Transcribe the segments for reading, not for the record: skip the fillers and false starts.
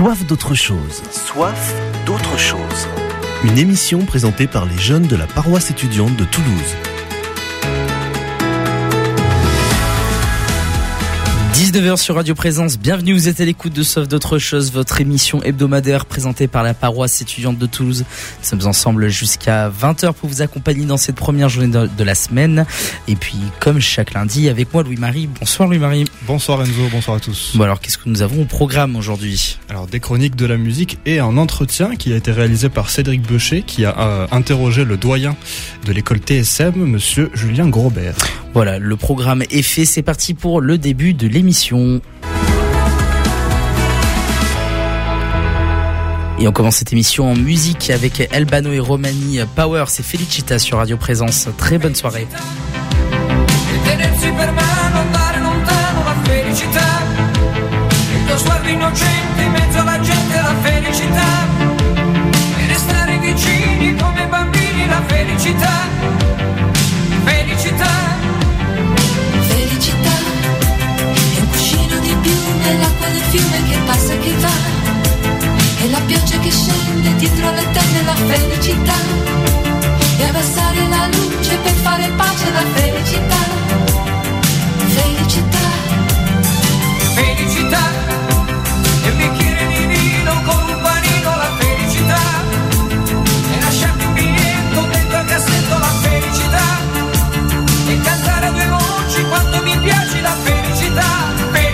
Soif d'autre chose. Soif d'autre chose. Une émission présentée par les jeunes de la paroisse étudiante de Toulouse. 19h sur Radio Présence, bienvenue, vous êtes à l'écoute de Soif d'autre chose, votre émission hebdomadaire présentée par la paroisse étudiante de Toulouse. Nous sommes ensemble jusqu'à 20h pour vous accompagner dans cette première journée de la semaine. Et puis, comme chaque lundi, avec moi Louis-Marie. Bonsoir Louis-Marie. Bonsoir Enzo, bonsoir à tous. Bon alors, qu'est-ce que nous avons au programme aujourd'hui ? Alors, des chroniques de la musique et un entretien qui a été réalisé par Cédric Beuchet, qui a interrogé le doyen de l'école TSM, monsieur Julien Grobert. Voilà, le programme est fait, c'est parti pour le début de l'émission. Et on commence cette émission en musique avec Albano et Romani. Power, c'est Felicita sur Radio Présence. Très bonne soirée. L'acqua del fiume che passa e che va, e la pioggia che scende dietro le tende, la felicità, e abbassare la luce per fare pace alla felicità. Felicità, felicità, e un bicchiere di vino con un panino, la felicità, e lasciarti un biglietto dentro al cassetto, la felicità, e cantare a due voci quando mi piace, la felicità.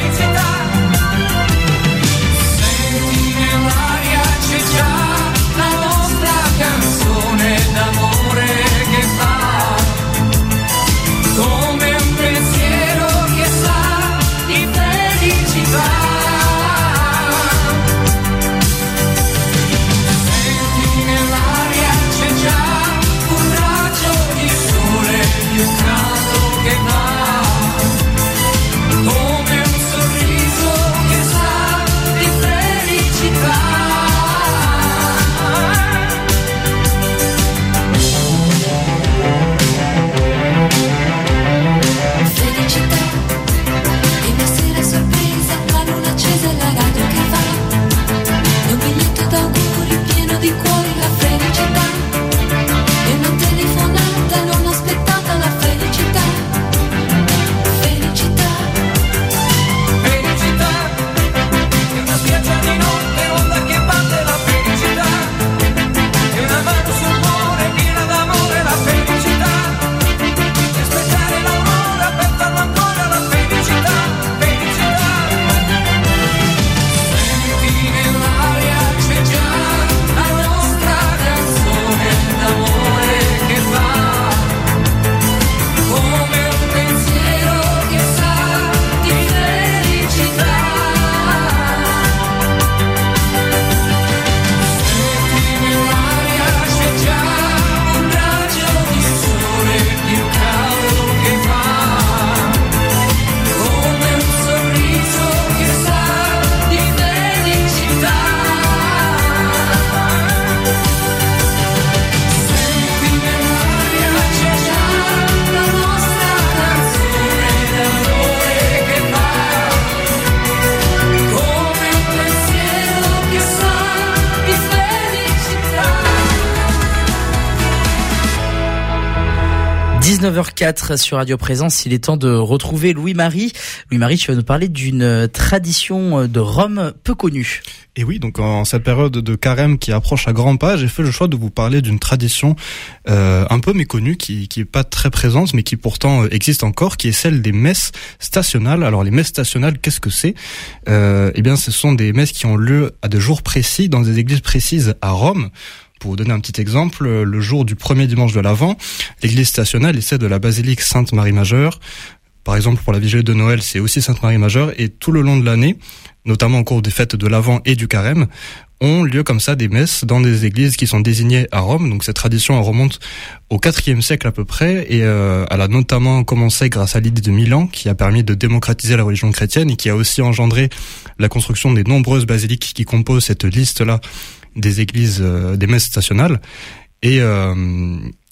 Sur Radio Présence, il est temps de retrouver Louis-Marie. Louis-Marie, tu vas nous parler d'une tradition de Rome peu connue. Et oui, donc en cette période de carême qui approche à grands pas, j'ai fait le choix de vous parler d'une tradition un peu méconnue, qui est pas très présente, mais qui pourtant existe encore, qui est celle des messes stationnales. Alors les messes stationnales, qu'est-ce que c'est ? Eh bien, ce sont des messes qui ont lieu à des jours précis, dans des églises précises à Rome. Pour vous donner un petit exemple, le jour du premier dimanche de l'Avent, l'église stationnale est celle de la basilique Sainte-Marie-Majeure. Par exemple, pour la vigile de Noël, c'est aussi Sainte-Marie-Majeure. Et tout le long de l'année, notamment au cours des fêtes de l'Avent et du Carême, ont lieu comme ça des messes dans des églises qui sont désignées à Rome. Donc cette tradition elle remonte au IVe siècle à peu près, et elle a notamment commencé grâce à l'idée de Milan, qui a permis de démocratiser la religion chrétienne et qui a aussi engendré la construction des nombreuses basiliques qui composent cette liste-là des églises, des messes stationnales. Et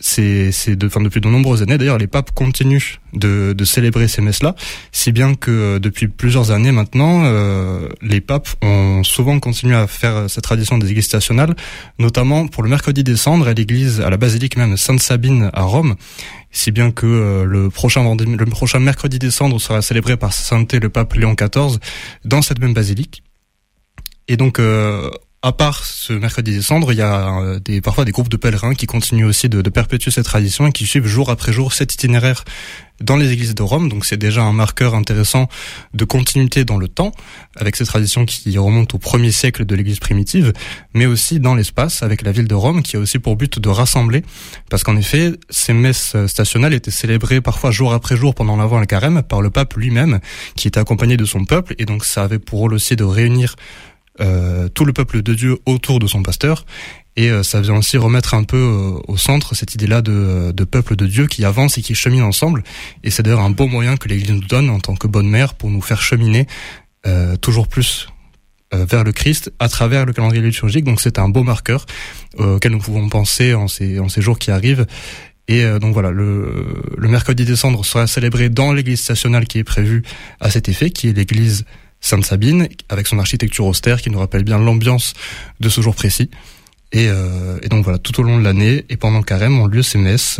depuis de nombreuses années, d'ailleurs, les papes continuent de célébrer ces messes-là, si bien que depuis plusieurs années maintenant, les papes ont souvent continué à faire cette tradition des églises stationnales, notamment pour le mercredi des cendres à la basilique même Sainte Sabine à Rome, si bien que le prochain mercredi des cendres sera célébré par sa sainteté le pape Léon XIV dans cette même basilique. Et donc, à part ce mercredi des cendres, il y a parfois des groupes de pèlerins qui continuent aussi de perpétuer cette tradition et qui suivent jour après jour cet itinéraire dans les églises de Rome. Donc c'est déjà un marqueur intéressant de continuité dans le temps, avec ces traditions qui remontent au 1er siècle de l'église primitive, mais aussi dans l'espace, avec la ville de Rome, qui a aussi pour but de rassembler, parce qu'en effet, ces messes stationnales étaient célébrées parfois jour après jour pendant l'Avent et le Carême par le pape lui-même, qui était accompagné de son peuple, et donc ça avait pour rôle aussi de réunir tout le peuple de Dieu autour de son pasteur, et ça vient aussi remettre un peu au centre cette idée-là de peuple de Dieu qui avance et qui chemine ensemble, et c'est d'ailleurs un beau moyen que l'Église nous donne en tant que bonne mère pour nous faire cheminer toujours plus vers le Christ à travers le calendrier liturgique. Donc c'est un beau marqueur auquel nous pouvons penser en ces jours qui arrivent. Et donc voilà, le mercredi des cendres sera célébré dans l'église stationnale qui est prévue à cet effet, qui est l'église Sainte Sabine, avec son architecture austère qui nous rappelle bien l'ambiance de ce jour précis. Et donc voilà, tout au long de l'année et pendant le carême ont lieu ces messes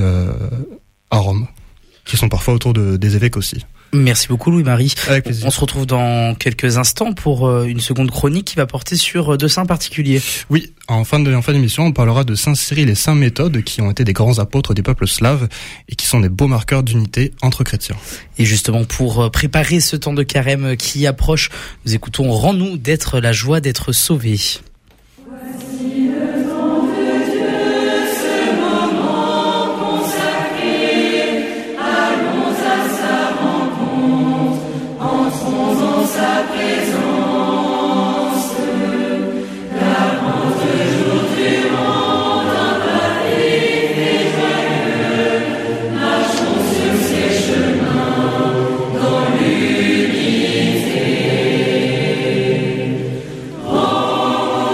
à Rome, qui sont parfois autour des évêques aussi. Merci beaucoup Louis-Marie. Avec plaisir. On se retrouve dans quelques instants pour une seconde chronique qui va porter sur deux saints particuliers. Oui, en fin d'émission, on parlera de Saint Cyril et Saint Méthode, qui ont été des grands apôtres des peuples slaves et qui sont des beaux marqueurs d'unité entre chrétiens. Et justement, pour préparer ce temps de carême qui approche, nous écoutons « Rends-nous d'être la joie d'être sauvés ». Oh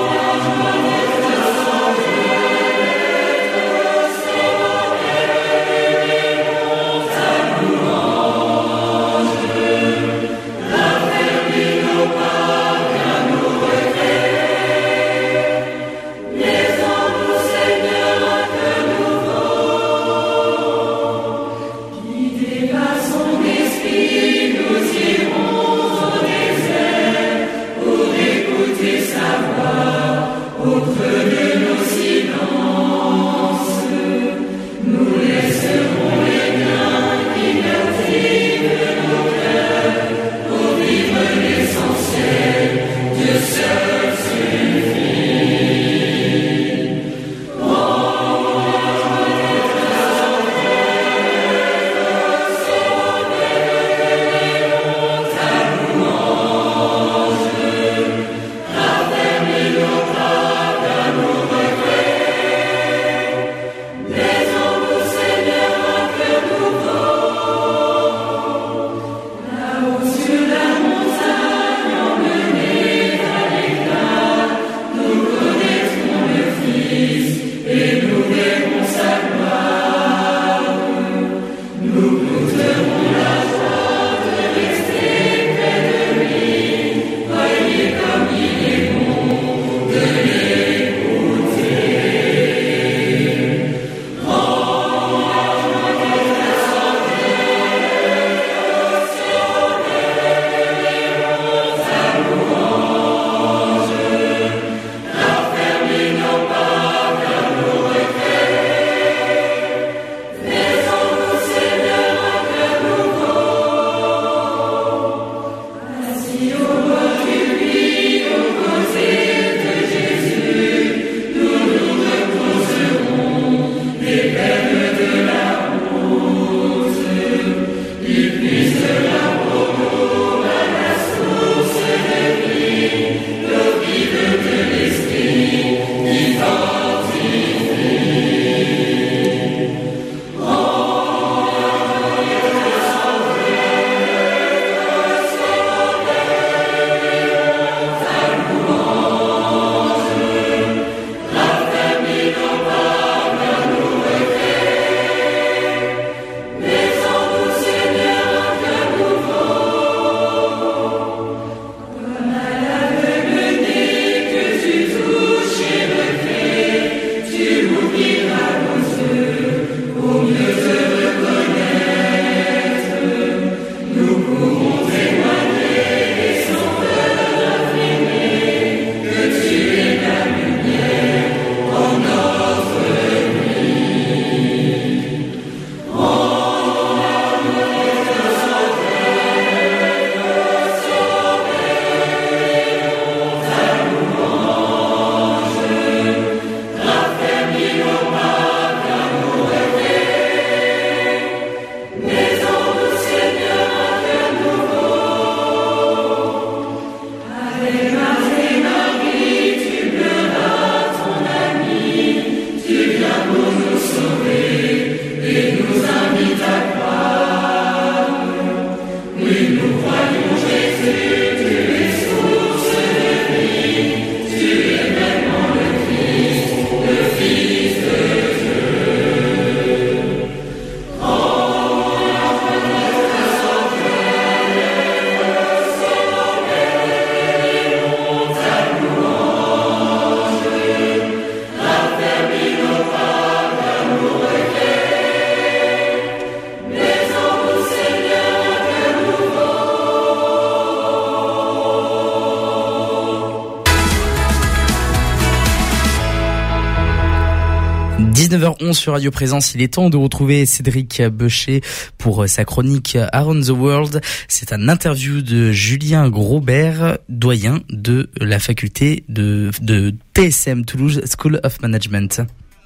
19h11 sur Radio Présence, il est temps de retrouver Cédric Beuchet pour sa chronique Around the World. C'est un interview de Julien Grobert, doyen de la faculté de TSM, Toulouse School of Management.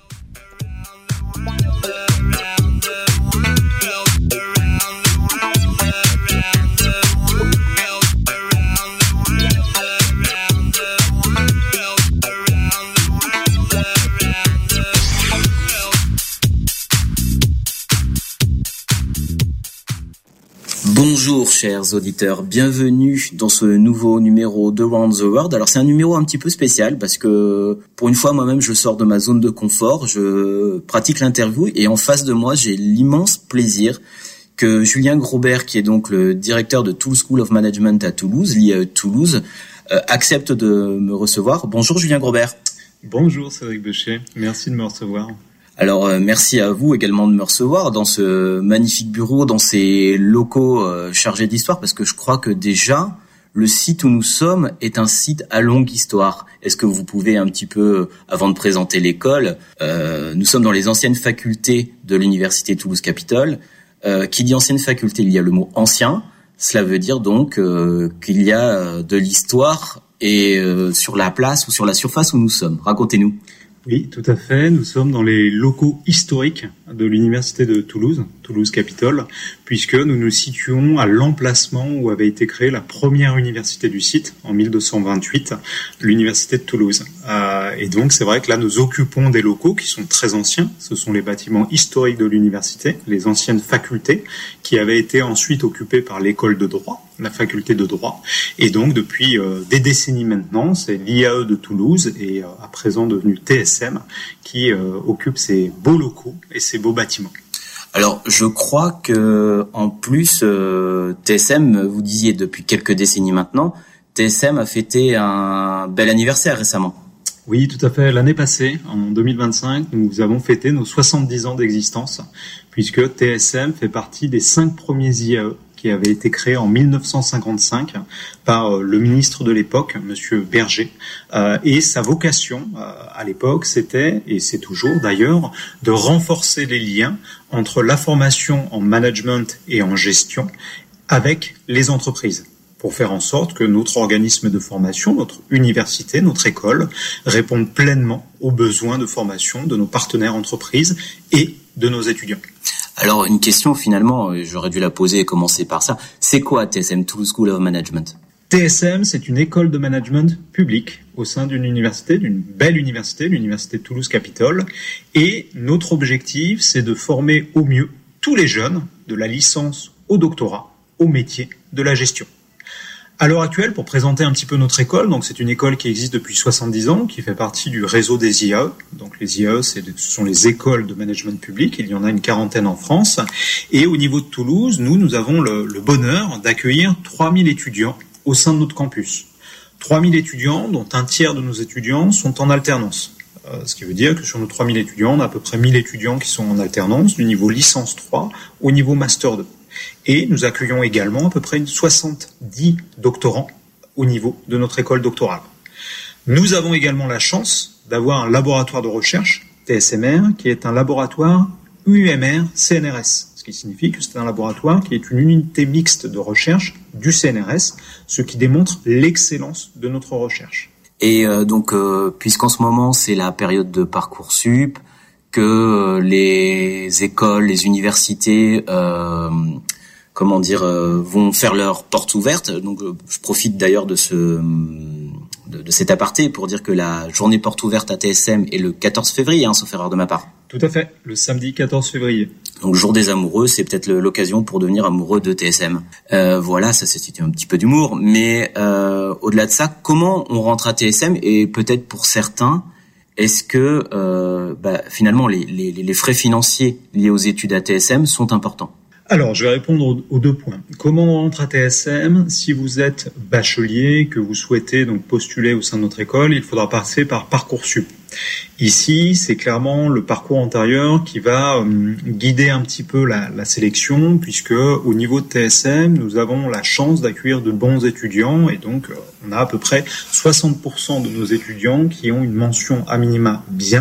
Bonjour chers auditeurs, bienvenue dans ce nouveau numéro de Around the World. Alors c'est un numéro un petit peu spécial parce que pour une fois moi-même je sors de ma zone de confort, je pratique l'interview et en face de moi j'ai l'immense plaisir que Julien Grobert, qui est donc le directeur de Toulouse School of Management à Toulouse, l'IAE de Toulouse, accepte de me recevoir. Bonjour Julien Grobert. Bonjour Cédric Beuchet, merci de me recevoir. Alors merci à vous également de me recevoir dans ce magnifique bureau, dans ces locaux chargés d'histoire, parce que je crois que déjà le site où nous sommes est un site à longue histoire. Est-ce que vous pouvez un petit peu, avant de présenter l'école, nous sommes dans les anciennes facultés de l'université Toulouse-Capitole. Qui dit ancienne faculté, il y a le mot ancien. Cela veut dire donc qu'il y a de l'histoire et sur la place ou sur la surface où nous sommes. Racontez-nous. Oui, tout à fait. Nous sommes dans les locaux historiques de l'université de Toulouse, Toulouse-Capitole, puisque nous nous situons à l'emplacement où avait été créée la première université du site, en 1228, l'université de Toulouse. Et donc, c'est vrai que là, nous occupons des locaux qui sont très anciens. Ce sont les bâtiments historiques de l'université, les anciennes facultés, qui avaient été ensuite occupées par l'école de droit, la faculté de droit. Et donc, depuis des décennies maintenant, c'est l'IAE de Toulouse et à présent devenu TSM qui occupe ces beaux locaux et ces beaux bâtiments. Alors, je crois que en plus, TSM, vous disiez depuis quelques décennies maintenant, TSM a fêté un bel anniversaire récemment. Oui, tout à fait. L'année passée, en 2025, nous avons fêté nos 70 ans d'existence, puisque TSM fait partie des 5 premiers IAE qui avaient été créés en 1955 par le ministre de l'époque, Monsieur Berger. Et sa vocation, à l'époque, c'était, et c'est toujours d'ailleurs, de renforcer les liens entre la formation en management et en gestion avec les entreprises, pour faire en sorte que notre organisme de formation, notre université, notre école, répondent pleinement aux besoins de formation de nos partenaires entreprises et de nos étudiants. Alors, une question finalement, j'aurais dû la poser et commencer par ça. C'est quoi TSM, Toulouse School of Management ? TSM, c'est une école de management publique au sein d'une université, d'une belle université, l'université de Toulouse-Capitole. Et notre objectif, c'est de former au mieux tous les jeunes, de la licence au doctorat, au métier de la gestion. À l'heure actuelle, pour présenter un petit peu notre école, donc c'est une école qui existe depuis 70 ans, qui fait partie du réseau des IAE. Donc les IAE, ce sont les écoles de management public. Il y en a une quarantaine en France. Et au niveau de Toulouse, nous avons le bonheur d'accueillir 3000 étudiants au sein de notre campus. 3000 étudiants, dont un tiers de nos étudiants sont en alternance. Ce qui veut dire que sur nos 3000 étudiants, on a à peu près 1000 étudiants qui sont en alternance, du niveau licence 3 au niveau master 2. Et nous accueillons également à peu près 70 doctorants au niveau de notre école doctorale. Nous avons également la chance d'avoir un laboratoire de recherche, TSMR, qui est un laboratoire UMR-CNRS, ce qui signifie que c'est un laboratoire qui est une unité mixte de recherche du CNRS, ce qui démontre l'excellence de notre recherche. Et donc, puisqu'en ce moment c'est la période de Parcoursup, que les écoles, les universités, vont faire leurs portes ouvertes. Donc, je profite d'ailleurs de cet aparté pour dire que la journée porte ouverte à TSM est le 14 février, sauf erreur de ma part. Tout à fait, le samedi 14 février. Donc, jour des amoureux, c'est peut-être l'occasion pour devenir amoureux de TSM. Voilà, ça c'était un petit peu d'humour. Mais au-delà de ça, comment on rentre à TSM ? Et peut-être pour certains, est-ce que finalement les frais financiers liés aux études à TSM sont importants ? Alors, je vais répondre aux 2 points. Comment on rentre à TSM ? Si vous êtes bachelier, que vous souhaitez donc postuler au sein de notre école, il faudra passer par Parcoursup. Ici, c'est clairement le parcours antérieur qui va guider un petit peu la sélection, puisque au niveau de TSM, nous avons la chance d'accueillir de bons étudiants, et donc on a à peu près 60% de nos étudiants qui ont une mention à minima bien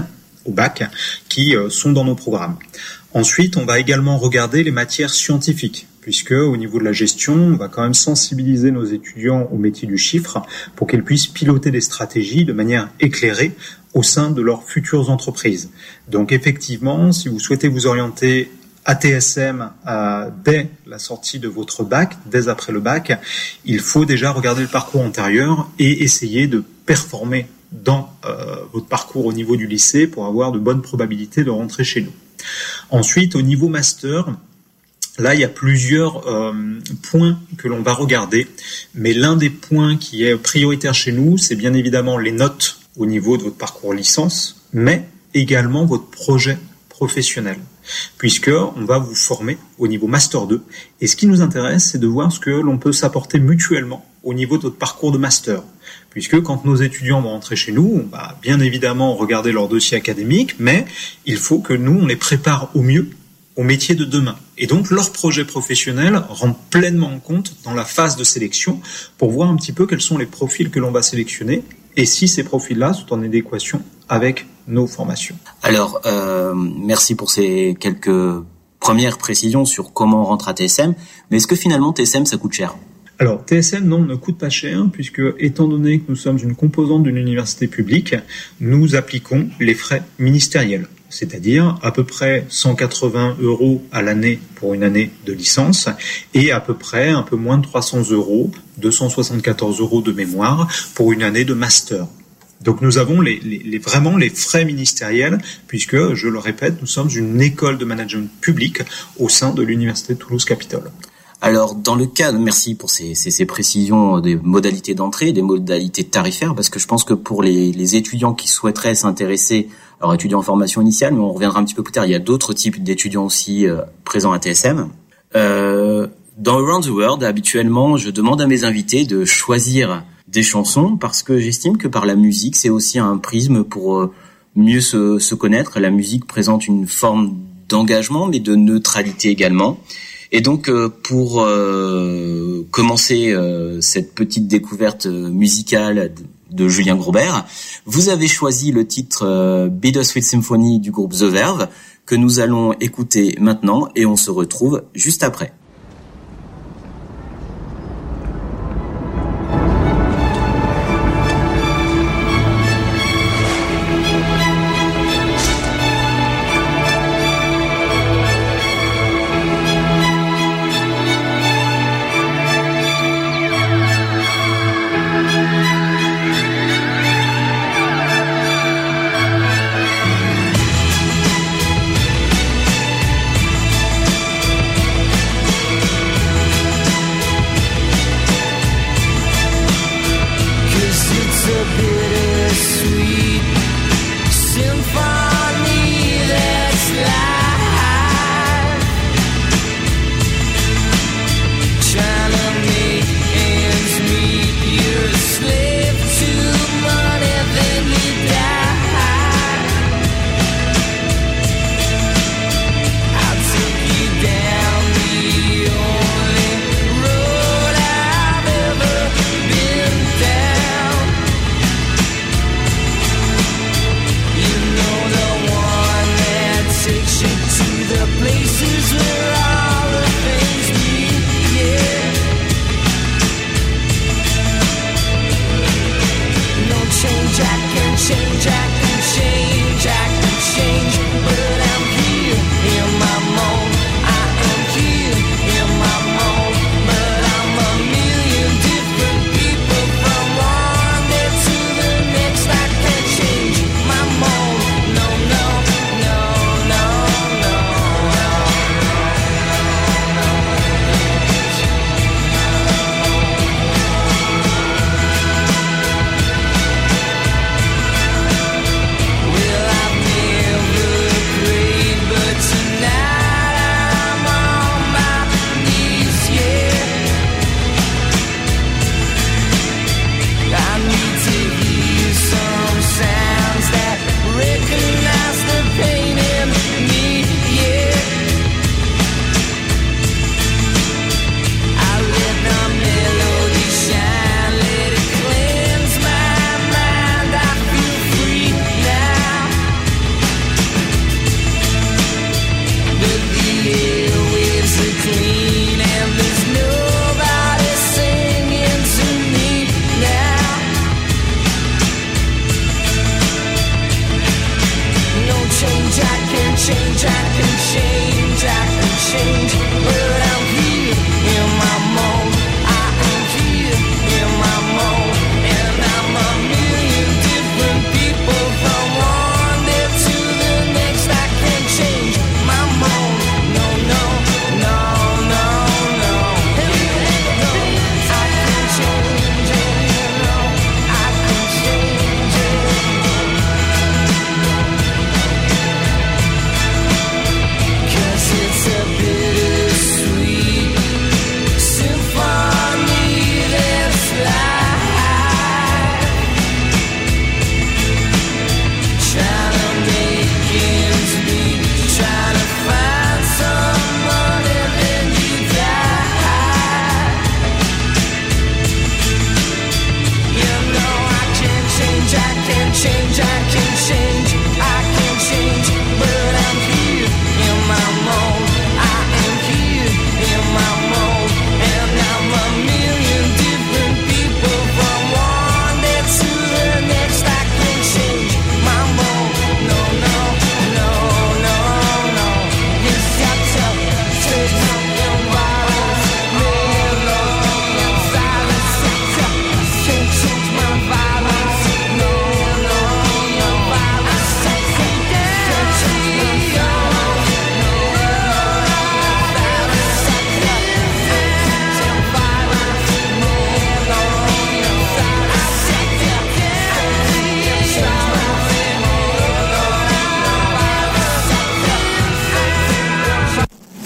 au bac qui sont dans nos programmes. Ensuite, on va également regarder les matières scientifiques, puisque au niveau de la gestion, on va quand même sensibiliser nos étudiants au métier du chiffre pour qu'ils puissent piloter des stratégies de manière éclairée au sein de leurs futures entreprises. Donc effectivement, si vous souhaitez vous orienter à TSM dès la sortie de votre bac, dès après le bac, il faut déjà regarder le parcours antérieur et essayer de performer dans votre parcours au niveau du lycée pour avoir de bonnes probabilités de rentrer chez nous. Ensuite, au niveau master, là, il y a plusieurs points que l'on va regarder, mais l'un des points qui est prioritaire chez nous, c'est bien évidemment les notes au niveau de votre parcours licence, mais également votre projet professionnel, puisque on va vous former au niveau Master 2, et ce qui nous intéresse, c'est de voir ce que l'on peut s'apporter mutuellement au niveau de votre parcours de Master, puisque quand nos étudiants vont rentrer chez nous, on va bien évidemment regarder leur dossier académique, mais il faut que nous, on les prépare au mieux au métier de demain. Et donc, leur projet professionnel rentre pleinement en compte dans la phase de sélection pour voir un petit peu quels sont les profils que l'on va sélectionner et si ces profils-là sont en adéquation avec nos formations. Alors, merci pour ces quelques premières précisions sur comment on rentre à TSM, mais est-ce que finalement TSM, ça coûte cher ? Alors, TSM, non, ne coûte pas cher, puisque, étant donné que nous sommes une composante d'une université publique, nous appliquons les frais ministériels, c'est-à-dire à peu près 180 € à l'année pour une année de licence, et à peu près un peu moins de 300 €, 274 € de mémoire, pour une année de master. Donc nous avons vraiment les frais ministériels, puisque, je le répète, nous sommes une école de management public au sein de l'université de Toulouse-Capitole. Alors, dans le cas, merci pour ces précisions des modalités d'entrée, des modalités tarifaires, parce que je pense que pour les étudiants qui souhaiteraient s'intéresser, alors étudiants en formation initiale, mais on reviendra un petit peu plus tard, il y a d'autres types d'étudiants aussi présents à TSM. Dans Around the World, habituellement, je demande à mes invités de choisir des chansons, parce que j'estime que par la musique, c'est aussi un prisme pour mieux se connaître. La musique présente une forme d'engagement, mais de neutralité également. Et donc, pour commencer cette petite découverte musicale de Julien Grobert, vous avez choisi le titre Bittersweet Symphony du groupe The Verve, que nous allons écouter maintenant, et on se retrouve juste après.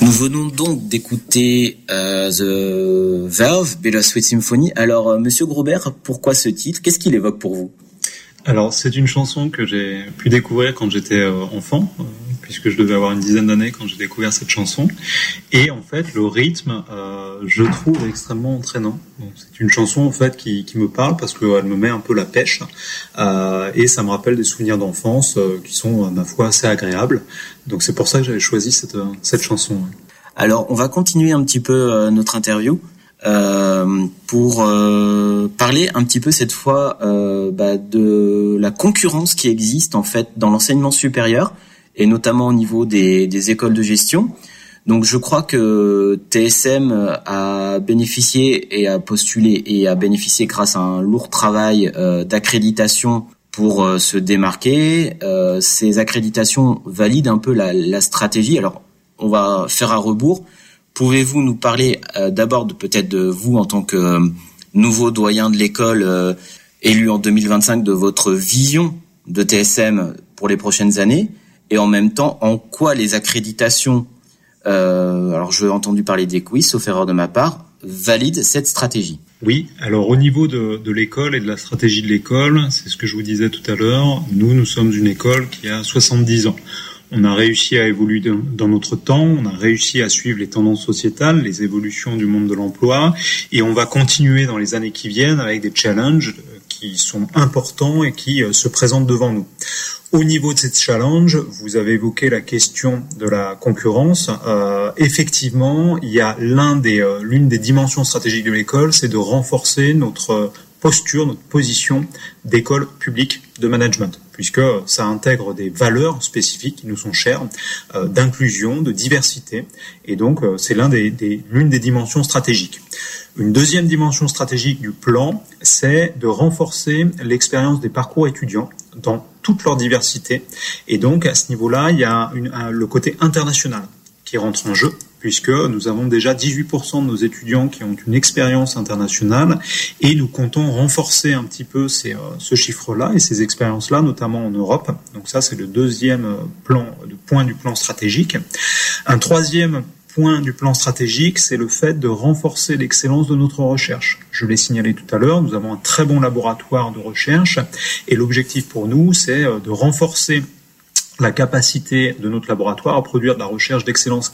Nous venons donc d'écouter The Verve, Bittersweet Symphony. Alors, Monsieur Grobert, pourquoi ce titre? Qu'est-ce qu'il évoque pour vous? Alors, c'est une chanson que j'ai pu découvrir quand j'étais enfant, puisque je devais avoir une dizaine d'années quand j'ai découvert cette chanson. Et en fait, le rythme, je trouve extrêmement entraînant. Donc, c'est une chanson en fait qui me parle parce qu'elle me met un peu la pêche et ça me rappelle des souvenirs d'enfance qui sont, à ma foi, assez agréables. Donc, c'est pour ça que j'avais choisi cette chanson. Alors, on va continuer un petit peu notre interview. Pour parler un petit peu cette fois de la concurrence qui existe en fait dans l'enseignement supérieur et notamment au niveau des écoles de gestion. Donc je crois que TSM a bénéficié et a postulé et a bénéficié grâce à un lourd travail d'accréditation pour se démarquer. Ces accréditations valident un peu la stratégie. Alors on va faire à rebours. Pouvez-vous nous parler d'abord peut-être de vous en tant que nouveau doyen de l'école élu en 2025, de votre vision de TSM pour les prochaines années et en même temps en quoi les accréditations, alors j'ai entendu parler des quiz, sauf erreur de ma part, valident cette stratégie? Oui, alors au niveau de l'école et de la stratégie de l'école, c'est ce que je vous disais tout à l'heure, nous sommes une école qui a 70 ans. On a réussi à évoluer dans notre temps, on a réussi à suivre les tendances sociétales, les évolutions du monde de l'emploi, et on va continuer dans les années qui viennent avec des challenges qui sont importants et qui se présentent devant nous. Au niveau de ces challenges, vous avez évoqué la question de la concurrence. Effectivement, il y a l'une des dimensions stratégiques de l'école, c'est de renforcer notre posture, notre position d'école publique de management, puisque ça intègre des valeurs spécifiques qui nous sont chères, d'inclusion, de diversité, et donc c'est l'une des dimensions stratégiques. Une deuxième dimension stratégique du plan, c'est de renforcer l'expérience des parcours étudiants dans toute leur diversité, et donc à ce niveau-là, il y a le côté international qui rentre en jeu, puisque nous avons déjà 18% de nos étudiants qui ont une expérience internationale et nous comptons renforcer un petit peu ce chiffre-là et ces expériences-là, notamment en Europe. Donc ça, c'est le deuxième point du plan stratégique. Un troisième point du plan stratégique, c'est le fait de renforcer l'excellence de notre recherche. Je l'ai signalé tout à l'heure, nous avons un très bon laboratoire de recherche et l'objectif pour nous, c'est de renforcer la capacité de notre laboratoire à produire de la recherche d'excellente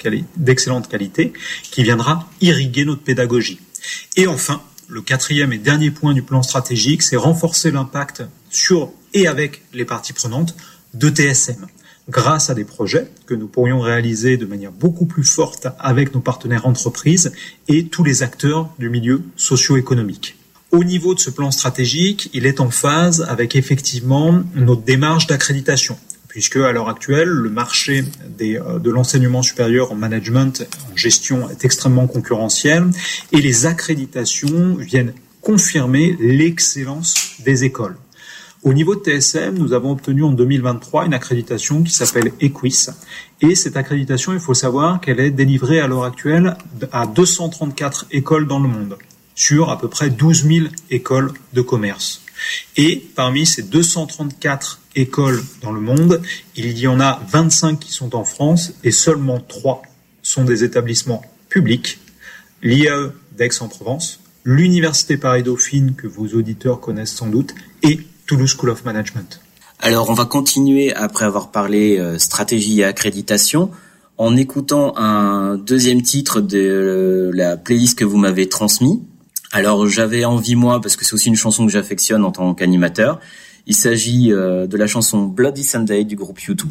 qualité qui viendra irriguer notre pédagogie. Et enfin, le quatrième et dernier point du plan stratégique, c'est renforcer l'impact sur et avec les parties prenantes de TSM, grâce à des projets que nous pourrions réaliser de manière beaucoup plus forte avec nos partenaires entreprises et tous les acteurs du milieu socio-économique. Au niveau de ce plan stratégique, il est en phase avec effectivement notre démarche d'accréditation, puisque à l'heure actuelle, le marché de l'enseignement supérieur en management, en gestion est extrêmement concurrentiel et les accréditations viennent confirmer l'excellence des écoles. Au niveau de TSM, nous avons obtenu en 2023 une accréditation qui s'appelle EQUIS. Et cette accréditation, il faut savoir qu'elle est délivrée à l'heure actuelle à 234 écoles dans le monde, sur à peu près 12 000 écoles de commerce. Et parmi ces 234 écoles dans le monde, il y en a 25 qui sont en France et seulement 3 sont des établissements publics, l'IAE d'Aix-en-Provence, l'Université Paris-Dauphine que vos auditeurs connaissent sans doute et Toulouse School of Management. Alors on va continuer après avoir parlé stratégie et accréditation en écoutant un deuxième titre de la playlist que vous m'avez transmis. Alors j'avais envie moi, parce que c'est aussi une chanson que j'affectionne en tant qu'animateur, il s'agit de la chanson Bloody Sunday du groupe U2.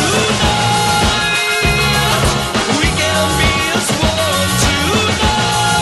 We can be as one tonight.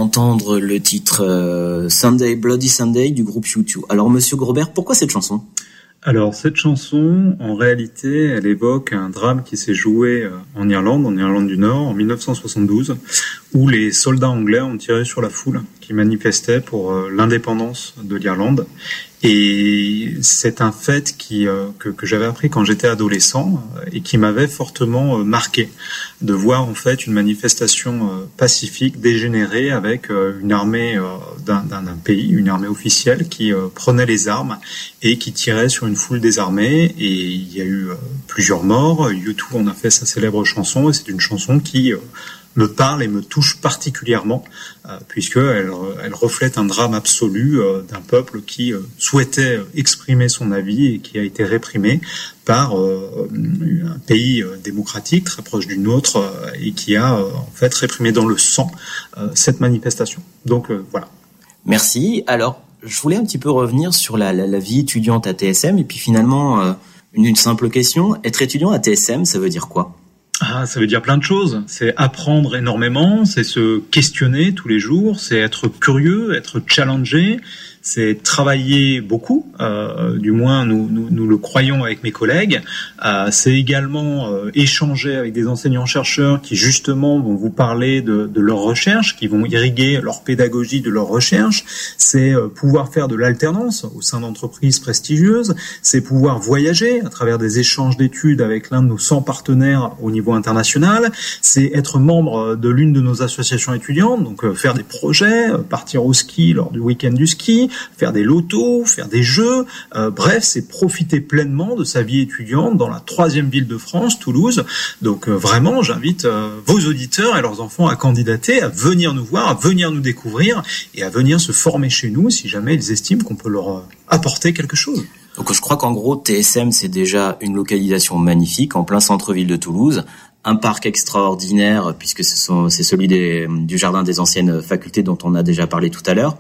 d'entendre le titre Sunday, Bloody Sunday du groupe U2. Alors Monsieur Grobert, pourquoi cette chanson ? Alors cette chanson, en réalité, elle évoque un drame qui s'est joué en Irlande du Nord, en 1972, où les soldats anglais ont tiré sur la foule qui manifestait pour l'indépendance de l'Irlande. Et c'est un fait que j'avais appris quand j'étais adolescent et qui m'avait fortement marqué, de voir en fait une manifestation pacifique dégénérer avec une armée d'un pays, une armée officielle qui prenait les armes et qui tirait sur une foule désarmée. Et il y a eu plusieurs morts. U2 en a fait sa célèbre chanson et c'est une chanson qui me parle et me touche particulièrement puisqu'elle reflète un drame absolu d'un peuple qui souhaitait exprimer son avis et qui a été réprimé par un pays démocratique très proche du nôtre et qui a en fait réprimé dans le sang cette manifestation. Donc voilà. Merci. Alors, je voulais un petit peu revenir sur la vie étudiante à TSM et puis finalement une simple question. Être étudiant à TSM, ça veut dire quoi ? Ça veut dire plein de choses. C'est apprendre énormément, c'est se questionner tous les jours, c'est être curieux, être challengé, c'est travailler beaucoup, du moins nous le croyons avec mes collègues. C'est également échanger avec des enseignants-chercheurs qui justement vont vous parler de leurs recherches, qui vont irriguer leur pédagogie de leurs recherches. C'est pouvoir faire de l'alternance au sein d'entreprises prestigieuses. C'est pouvoir voyager à travers des échanges d'études avec l'un de nos 100 partenaires au niveau international. C'est être membre de l'une de nos associations étudiantes, donc faire des projets, partir au ski lors du week-end du ski, faire des lotos, faire des jeux, bref, c'est profiter pleinement de sa vie étudiante dans la 3e ville de France, Toulouse. Donc vraiment, j'invite vos auditeurs et leurs enfants à candidater, à venir nous voir, à venir nous découvrir et à venir se former chez nous si jamais ils estiment qu'on peut leur apporter quelque chose. Donc je crois qu'en gros, TSM, c'est déjà une localisation magnifique en plein centre-ville de Toulouse, un parc extraordinaire puisque c'est celui du jardin des anciennes facultés dont on a déjà parlé tout à l'heure.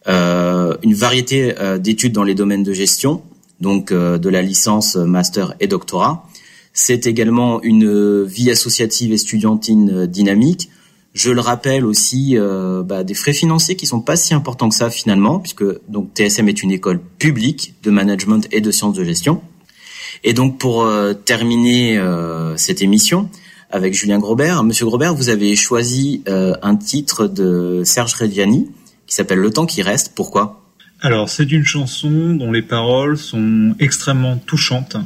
Une variété d'études dans les domaines de gestion, donc de la licence, master et doctorat. C'est également une vie associative et estudiantine dynamique. Je le rappelle aussi, des frais financiers qui sont pas si importants que ça finalement, puisque donc TSM est une école publique de management et de sciences de gestion. Et donc pour terminer cette émission avec Julien Grobert, Monsieur Grobert, vous avez choisi un titre de Serge Reggiani qui s'appelle Le temps qui reste. Pourquoi ? Alors, c'est une chanson dont les paroles sont extrêmement touchantes,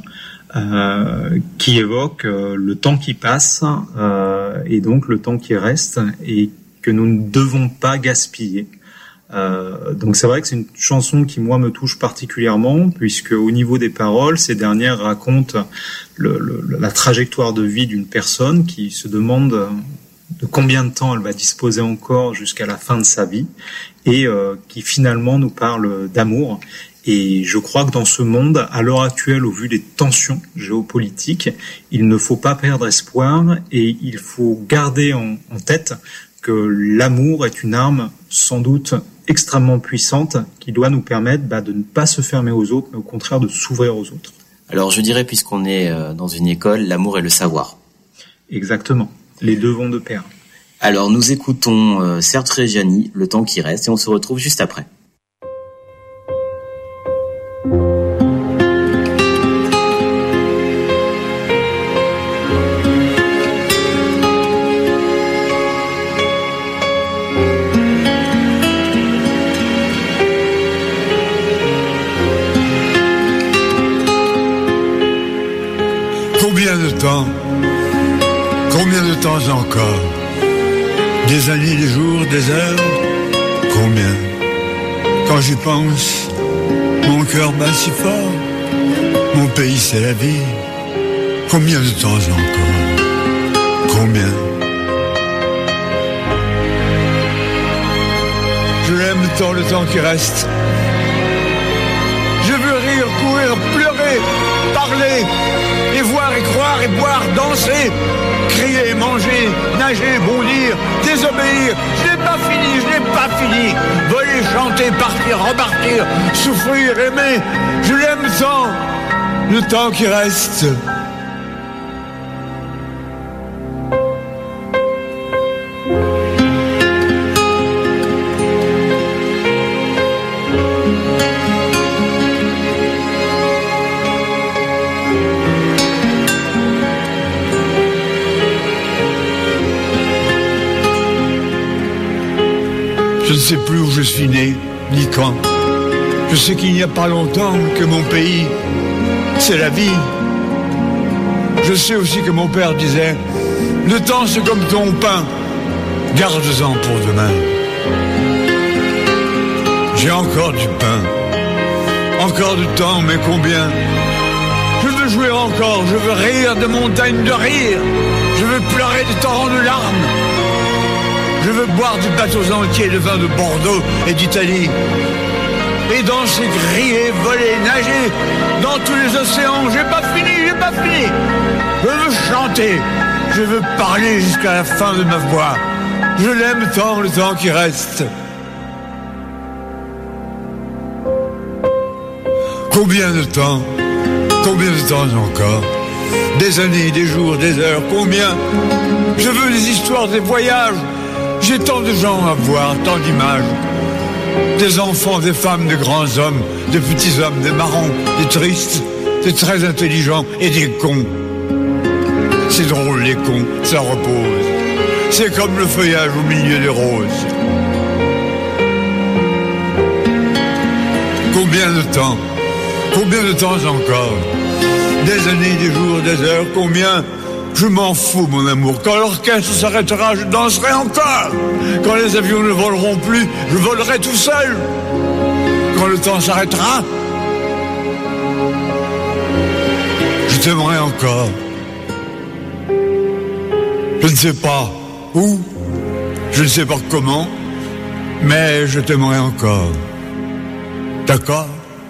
qui évoque le temps qui passe et donc le temps qui reste et que nous ne devons pas gaspiller. Donc c'est vrai que c'est une chanson qui moi me touche particulièrement puisque au niveau des paroles, ces dernières racontent la trajectoire de vie d'une personne qui se demande de combien de temps elle va disposer encore jusqu'à la fin de sa vie et qui finalement nous parle d'amour. Et je crois que dans ce monde, à l'heure actuelle, au vu des tensions géopolitiques, il ne faut pas perdre espoir et il faut garder en tête que l'amour est une arme sans doute extrêmement puissante qui doit nous permettre de ne pas se fermer aux autres, mais au contraire de s'ouvrir aux autres. Alors je dirais, puisqu'on est dans une école, l'amour et le savoir. Exactement, les deux vont de pair. Alors nous écoutons Serge Reggiani, Le temps qui reste, et on se retrouve juste après. Combien de temps encore? Des années, des jours, des heures? Combien? Quand j'y pense, mon cœur bat si fort. Mon pays, c'est la vie. Combien de temps encore? Combien? Je l'aime tant le temps qui reste. Je veux rire, courir, pleurer, parler, et voir et croire et boire, danser, crier, manger, nager, bondir, désobéir. Je n'ai pas fini. Voler, chanter, partir, repartir, souffrir, aimer. Je l'aime tant, le temps qui reste. sais plus où je suis né, ni quand. Je sais qu'il n'y a pas longtemps que mon pays, c'est la vie. Je sais aussi que mon père disait, le temps c'est comme ton pain, garde-en pour demain. J'ai encore du pain, encore du temps, mais combien? Je veux jouer encore, je veux rire de montagnes de rire, je veux pleurer des torrents de larmes, je veux boire du bateaux entiers de vin de Bordeaux et d'Italie, et danser, griller, voler, nager dans tous les océans. J'ai pas fini. Je veux chanter, je veux parler jusqu'à la fin de ma voix. Je l'aime tant, le temps qui reste. Combien de temps encore? Des années, des jours, des heures, combien? Je veux des histoires, des voyages. J'ai tant de gens à voir, tant d'images. Des enfants, des femmes, des grands hommes, des petits hommes, des marrons, des tristes, des très intelligents et des cons. C'est drôle, les cons, ça repose. C'est comme le feuillage au milieu des roses. Combien de temps encore? Des années, des jours, des heures, combien? Je m'en fous, mon amour. Quand l'orchestre s'arrêtera, je danserai encore. Quand les avions ne voleront plus, je volerai tout seul. Quand le temps s'arrêtera, je t'aimerai encore. Je ne sais pas où, je ne sais pas comment, mais je t'aimerai encore. D'accord ?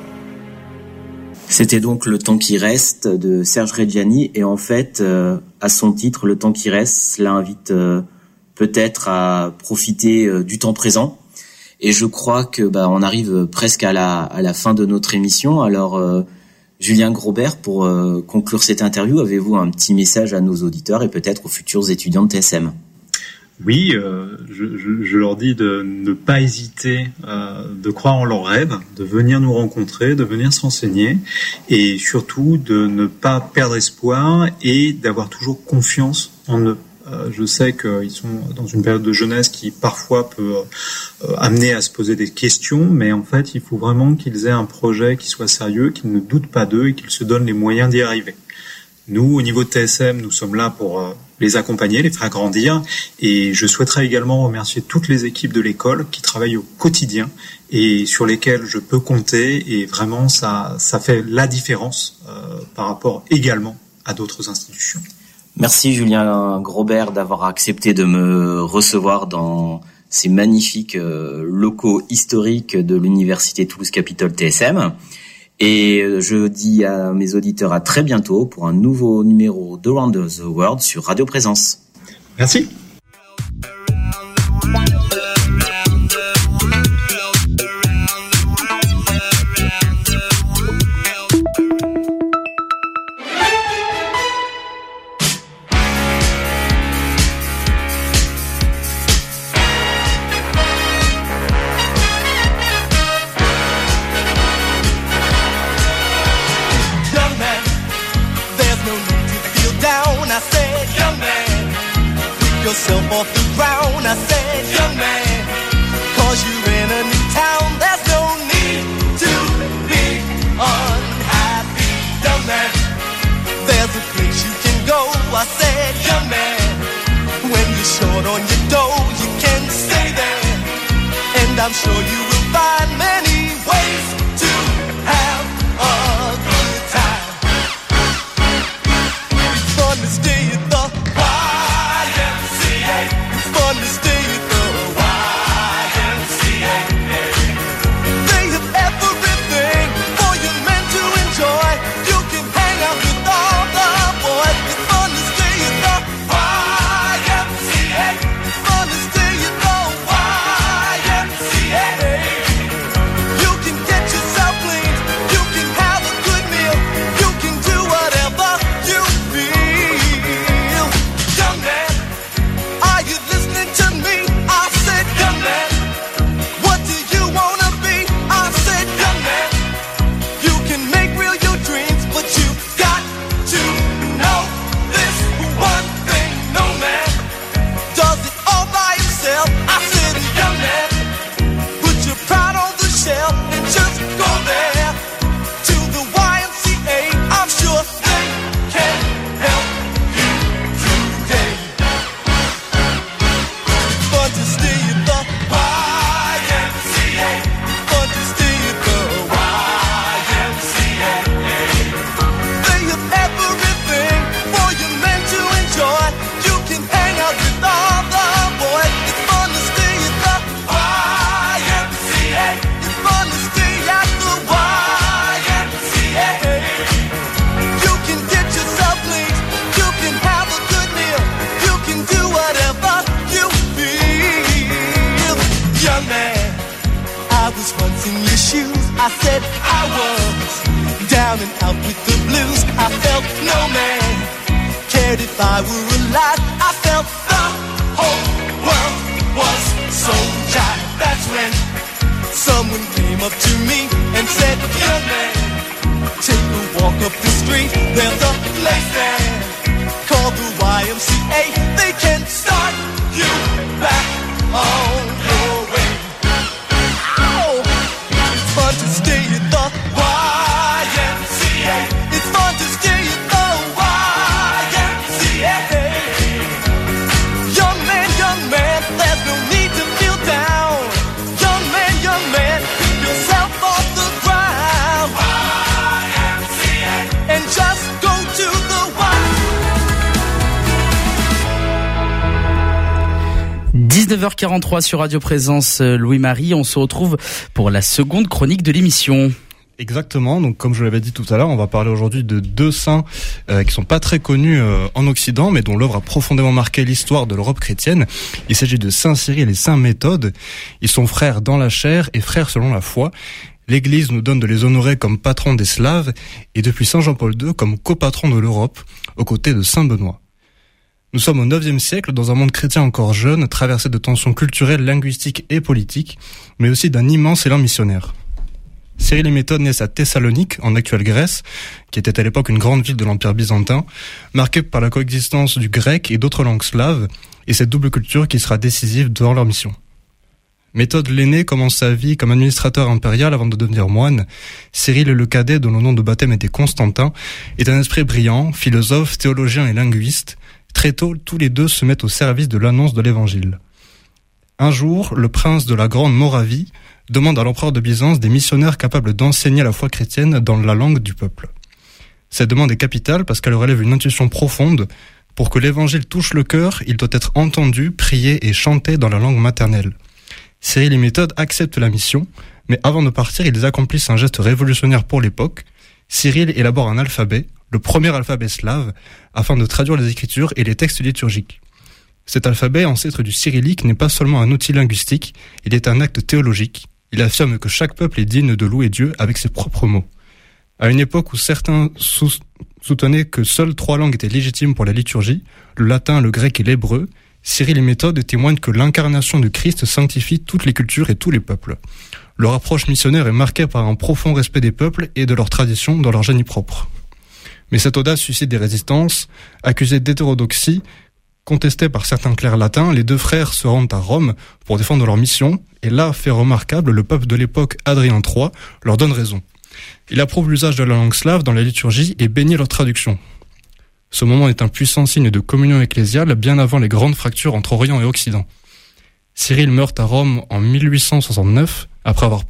C'était donc Le temps qui reste de Serge Reggiani, et en fait, à son titre, Le temps qui reste, cela invite peut-être à profiter du temps présent. Et je crois que on arrive presque à la fin de notre émission. Alors, Julien Grobert, pour conclure cette interview, avez-vous un petit message à nos auditeurs et peut-être aux futurs étudiants de TSM ? Oui, je leur dis de ne pas hésiter, de croire en leurs rêves, de venir nous rencontrer, de venir se renseigner, et surtout de ne pas perdre espoir et d'avoir toujours confiance en eux. Je sais qu'ils sont dans une période de jeunesse qui parfois peut amener à se poser des questions, mais en fait, il faut vraiment qu'ils aient un projet qui soit sérieux, qu'ils ne doutent pas d'eux et qu'ils se donnent les moyens d'y arriver. Nous, au niveau de TSM, nous sommes là pour les accompagner, les faire grandir, et je souhaiterais également remercier toutes les équipes de l'école qui travaillent au quotidien et sur lesquelles je peux compter, et vraiment ça fait la différence par rapport également à d'autres institutions. Merci Julien Grobert d'avoir accepté de me recevoir dans ces magnifiques locaux historiques de l'Université Toulouse Capitole TSM. Et je dis à mes auditeurs à très bientôt pour un nouveau numéro d'Around the World sur Radio Présence. Merci. Yourself was once in your shoes. I said I was down and out with the blues. I felt no man cared if I were alive. I felt the whole world was so jive. That's when someone came up to me and said, young man, take a walk up the street. There's a place there called the YMCA. They can start you back on your way. Oh, it's fun to stay at the YMCA. It's fun to stay at the YMCA. Young man, there's no need to feel down. Young man, pick yourself off the ground. YMCA. And just go to the YMCA. 19h43 sur Radio Présence, Louis-Marie, on se retrouve pour la seconde chronique de l'émission. Exactement, donc comme je l'avais dit tout à l'heure, on va parler aujourd'hui de deux saints qui sont pas très connus en Occident, mais dont l'œuvre a profondément marqué l'histoire de l'Europe chrétienne. Il s'agit de Saint Cyril et Saint Méthode. Ils sont frères dans la chair et frères selon la foi. L'Église nous donne de les honorer comme patrons des Slaves et depuis Saint Jean-Paul II comme copatron de l'Europe, aux côtés de Saint Benoît. Nous sommes au IXe siècle, dans un monde chrétien encore jeune, traversé de tensions culturelles, linguistiques et politiques, mais aussi d'un immense élan missionnaire. Cyril et Méthode naissent à Thessalonique, en actuelle Grèce, qui était à l'époque une grande ville de l'Empire byzantin, marquée par la coexistence du grec et d'autres langues slaves, et cette double culture qui sera décisive dans leur mission. Méthode l'aîné commence sa vie comme administrateur impérial avant de devenir moine. Cyril, le cadet, dont le nom de baptême était Constantin, est un esprit brillant, philosophe, théologien et linguiste. Très tôt, tous les deux se mettent au service de l'annonce de l'Évangile. Un jour, le prince de la Grande Moravie demande à l'empereur de Byzance des missionnaires capables d'enseigner la foi chrétienne dans la langue du peuple. Cette demande est capitale parce qu'elle relève une intuition profonde. Pour que l'évangile touche le cœur, il doit être entendu, prié et chanté dans la langue maternelle. Cyril et Méthode acceptent la mission, mais avant de partir, ils accomplissent un geste révolutionnaire pour l'époque. Cyril élabore un alphabet, le premier alphabet slave, afin de traduire les écritures et les textes liturgiques. Cet alphabet, ancêtre du cyrillique, n'est pas seulement un outil linguistique, il est un acte théologique. Il affirme que chaque peuple est digne de louer Dieu avec ses propres mots. À une époque où certains soutenaient que seules 3 langues étaient légitimes pour la liturgie, le latin, le grec et l'hébreu, Cyril et Méthode témoignent que l'incarnation du Christ sanctifie toutes les cultures et tous les peuples. Leur approche missionnaire est marquée par un profond respect des peuples et de leurs traditions dans leur génie propre. Mais cette audace suscite des résistances. Accusés d'hétérodoxie, contestés par certains clercs latins, les deux frères se rendent à Rome pour défendre leur mission, et là, fait remarquable, le pape de l'époque, Adrien III, leur donne raison. Il approuve l'usage de la langue slave dans la liturgie et bénit leur traduction. Ce moment est un puissant signe de communion ecclésiale bien avant les grandes fractures entre Orient et Occident. Cyril meurt à Rome en 1869, après avoir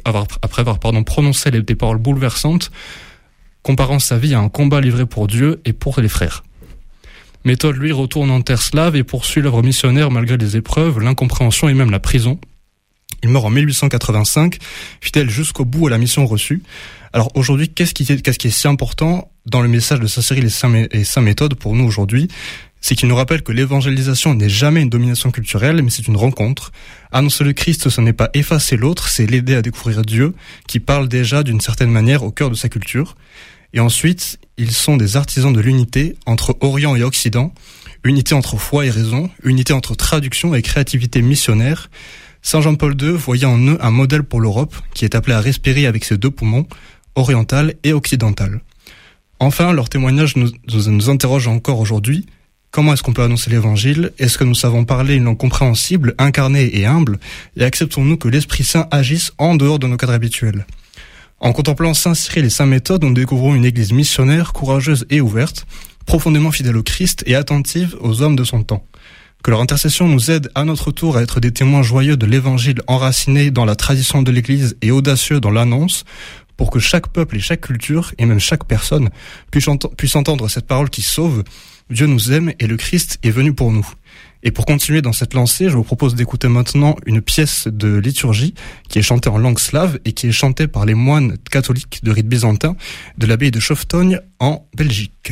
prononcé des paroles bouleversantes, comparant sa vie à un combat livré pour Dieu et pour les frères. Méthode, lui, retourne en terre slave et poursuit l'œuvre missionnaire malgré les épreuves, l'incompréhension et même la prison. Il meurt en 1885, fidèle jusqu'au bout à la mission reçue. Alors aujourd'hui, qu'est-ce qui est si important dans le message de Saint Cyril et Saint Méthode pour nous aujourd'hui? C'est qu'il nous rappelle que l'évangélisation n'est jamais une domination culturelle, mais c'est une rencontre. Annoncer le Christ, ce n'est pas effacer l'autre, c'est l'aider à découvrir Dieu, qui parle déjà d'une certaine manière au cœur de sa culture. Et ensuite, ils sont des artisans de l'unité entre Orient et Occident, unité entre foi et raison, unité entre traduction et créativité missionnaire. Saint Jean-Paul II voyait en eux un modèle pour l'Europe qui est appelée à respirer avec ses deux poumons, oriental et occidental. Enfin, leur témoignage nous interroge encore aujourd'hui. Comment est-ce qu'on peut annoncer l'évangile? Est-ce que nous savons parler une langue compréhensible, incarnée et humble? Et acceptons-nous que l'Esprit Saint agisse en dehors de nos cadres habituels? En contemplant Saint Cyril et Saint Méthode, nous découvrons une église missionnaire, courageuse et ouverte, profondément fidèle au Christ et attentive aux hommes de son temps. Que leur intercession nous aide à notre tour à être des témoins joyeux de l'évangile enracinés dans la tradition de l'église et audacieux dans l'annonce, pour que chaque peuple et chaque culture, et même chaque personne, puisse entendre cette parole qui sauve. Dieu nous aime et le Christ est venu pour nous. Et pour continuer dans cette lancée, je vous propose d'écouter maintenant une pièce de liturgie qui est chantée en langue slave et qui est chantée par les moines catholiques de rite byzantin de l'abbaye de Choftogne en Belgique.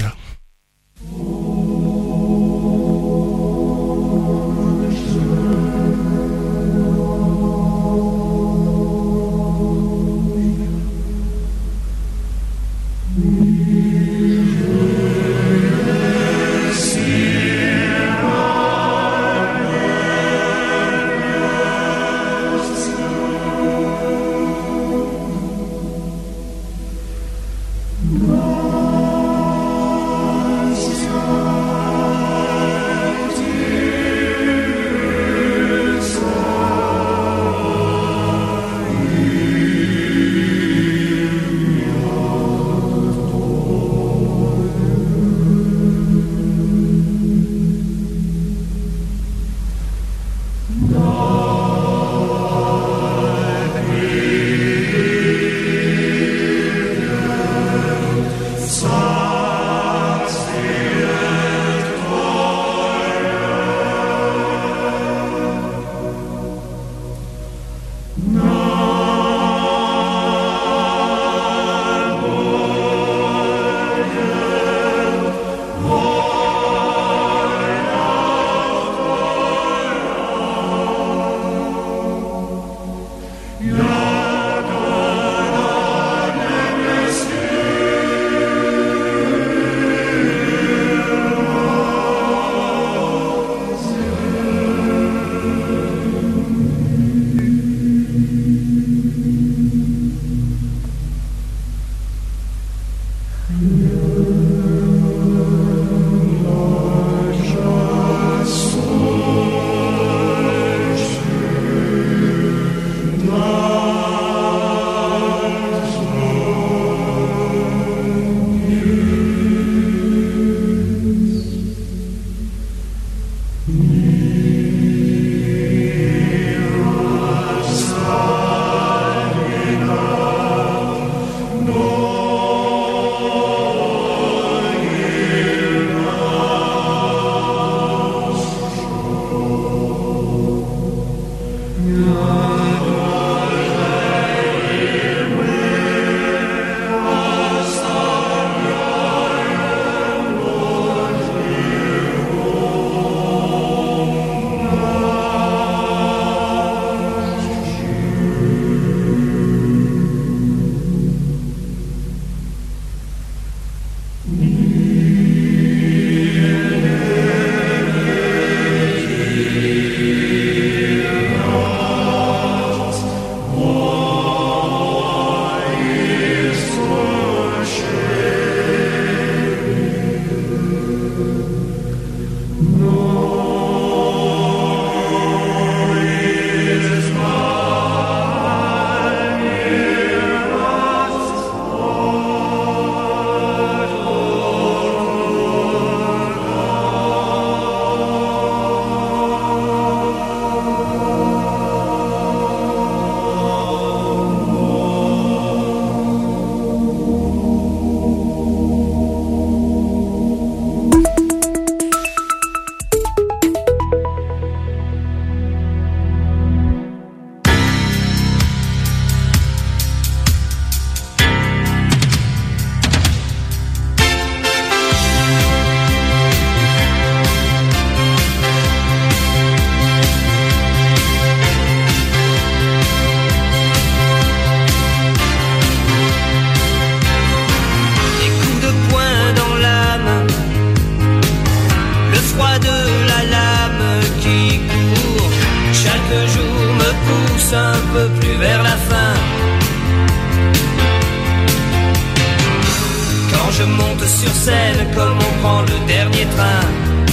monte sur scène comme on prend le dernier train.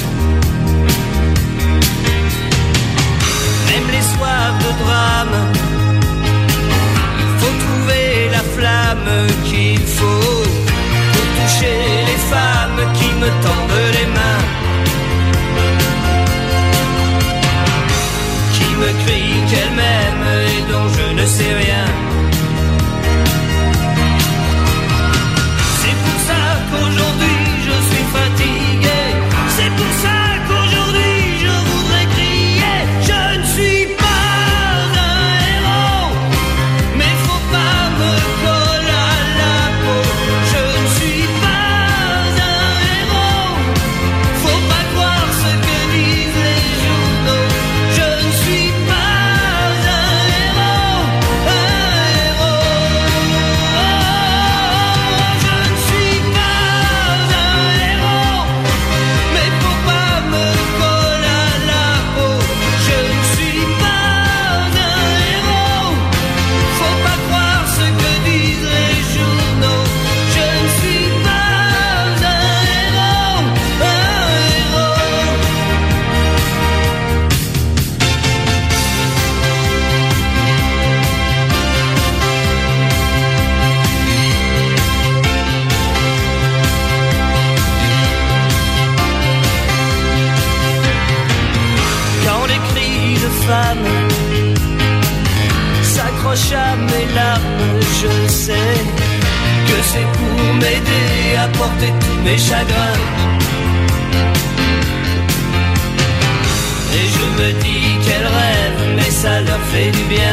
Même les soirs de drame, il faut trouver la flamme qu'il faut pour toucher les femmes qui me tendent les mains, qui me crient qu'elles m'aiment et dont je ne sais rien. C'est pour ça qu'aujourd'hui je suis fatigué. C'est pour ça qu'aujourd'hui je voudrais crier. Je ne suis pas un héros, mais faut pas me coller à la peau. Je ne suis pas un héros, faut pas croire ce que disent les journaux. Je ne suis pas un héros, je ne suis pas un héros, mais faut pas me coller à la peau. Je ne suis pas un héros, faut pas croire ce que disent les journaux. Je ne suis pas un héros, Quand les cris de femmes s'accrochent à mes larmes, je sais que c'est pour m'aider à porter tous mes chagrins. Et je me dis qu'elles rêvent, mais ça leur fait du bien.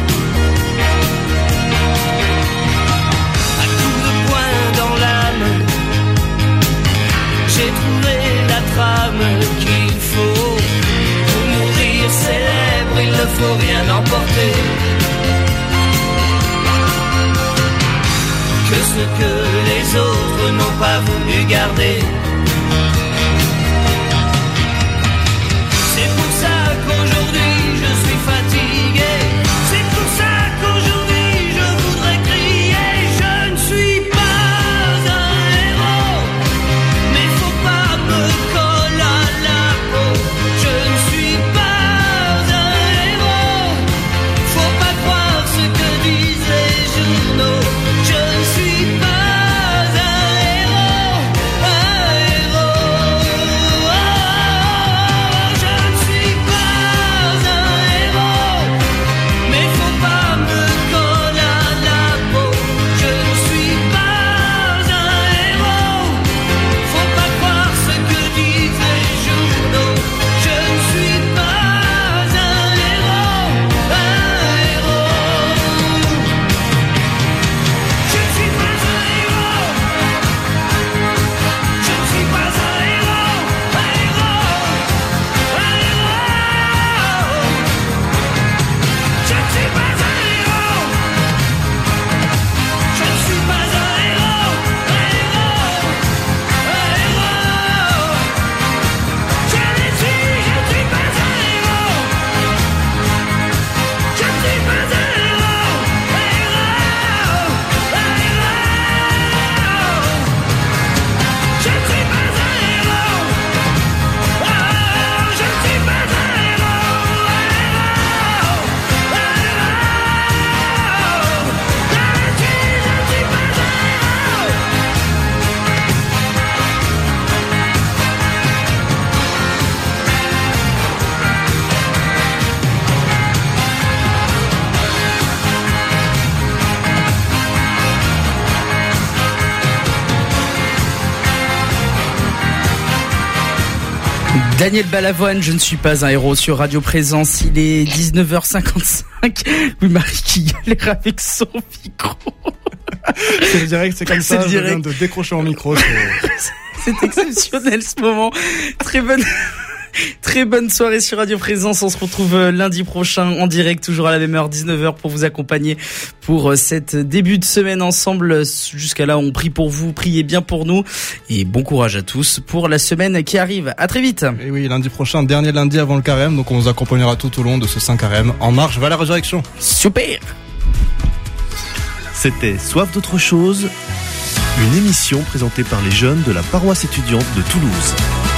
À coups de poing dans l'âme, j'ai trouvé la trame qu'il faut. Pour mourir célèbre, il ne faut rien emporter que ce que les autres n'ont pas voulu garder. C'est pour ça qu'aujourd'hui je suis fatigué. C'est pour ça qu'aujourd'hui je voudrais crier. Je ne suis pas un héros, mais faut pas me coller à la peau. Je ne suis pas un héros, faut pas croire ce que disent les journaux. Je ne suis pas un héros, je ne suis pas un héros, mais faut pas me coller à la peau. Je ne suis pas un héros, faut pas croire ce que disent les journaux. Je ne suis pas un héros, je ne suis pas un héros, je ne suis pas un héros, je ne suis pas un héros, je ne suis pas un héros, je ne suis pas un héros, je ne suis pas un héros, je ne suis pas un héros, je ne suis pas un Daniel Balavoine, je ne suis pas un héros sur Radio Présence. Il est 19h55. Louis-Marie qui galère avec son micro. C'est direct, c'est comme ça, je viens de décrocher mon micro. C'est exceptionnel ce moment. Très bonne soirée sur Radio Présence. On se retrouve lundi prochain en direct, toujours à la même heure, 19h, pour vous accompagner pour cette début de semaine ensemble. Jusqu'à là, on prie pour vous, priez bien pour nous et bon courage à tous pour la semaine qui arrive. À très vite. Et oui, lundi prochain, dernier lundi avant le carême, donc on vous accompagnera tout au long de ce Saint Carême en marche vers la résurrection. Super. C'était Soif d'autre chose Une émission présentée par les jeunes de la paroisse étudiante de Toulouse.